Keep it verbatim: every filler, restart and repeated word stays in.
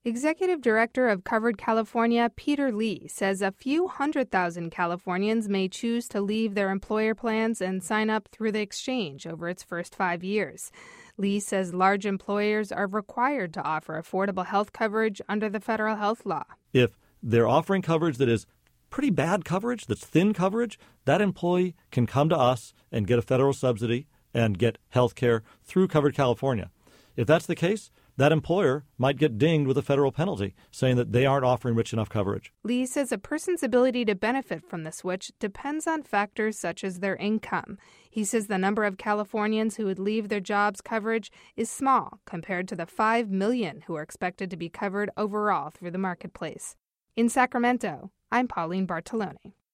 Executive Director of Covered California, Peter Lee, says a few hundred thousand Californians may choose to leave their employer plans and sign up through the exchange over its first five years. Lee says large employers are required to offer affordable health coverage under the federal health law. If they're offering coverage that is pretty bad coverage, that's thin coverage, that employee can come to us and get a federal subsidy and get health care through Covered California. If that's the case, that employer might get dinged with a federal penalty, saying that they aren't offering rich enough coverage. Lee says a person's ability to benefit from the switch depends on factors such as their income. He says the number of Californians who would leave their jobs coverage is small compared to the five million who are expected to be covered overall through the marketplace. In Sacramento, I'm Pauline Bartolone.